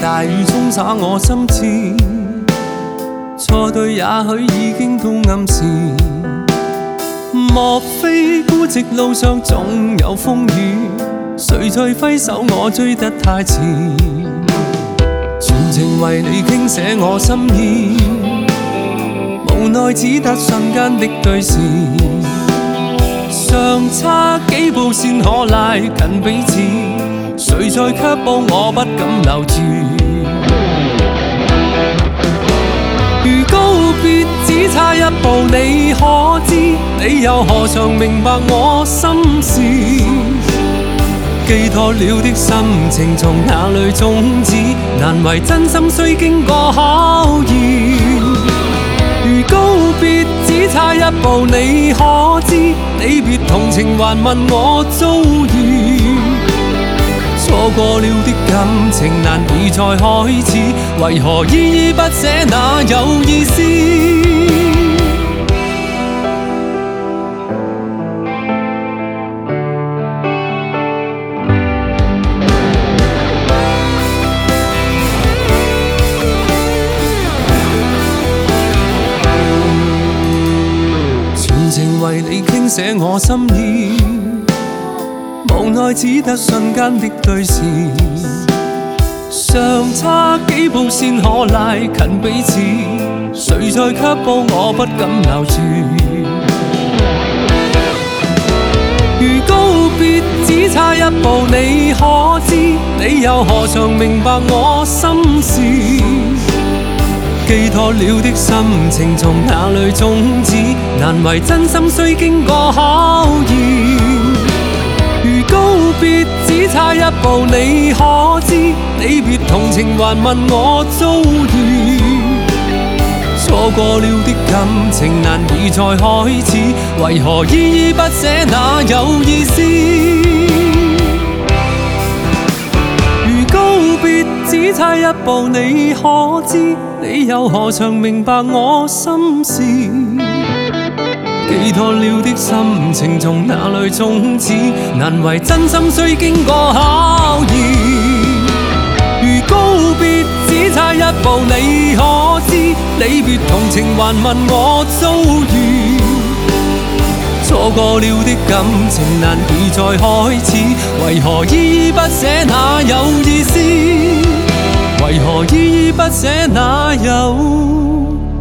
大雨沖灑我心智，錯對也許已經都暗示。莫非孤寂路上總有風雨，誰在揮手我追得太遲，全情為你傾瀉我心意，無奈只得瞬間的對視，尚差幾步先可拉近彼此，誰在卻步我不敢留住。如告別只差一步，你可知？你又何嘗明白我心事？寄託了的心情從哪裏種子？難為真心須經過考驗。如告別只差一步，你可知？你別同情還問我遭遇。錯過了的感情難以再開始，為何依依不捨那有意思？全情為你傾瀉我心意，無奈只得瞬間的對視，尚差幾步先可拉近彼此，誰在卻步我不敢留住。如告別只差一步，你可知？你又何嘗明白我心事？寄託了的心情從哪裏種子？難為真心須經過考驗。如告別只差一步，你可知？你別同情還問我遭遇。錯過了的感情難以再開始，為何依依不捨那有意思？如告別只差一步，你可知？你又何嘗明白我心事？寄託了的心情從哪裏種子？難為真心須經過考驗。如告別只差一步，你可知？你別同情還問我遭遇。錯過了的感情難以再開始，為何依依不捨那有意思？為何依依不捨那有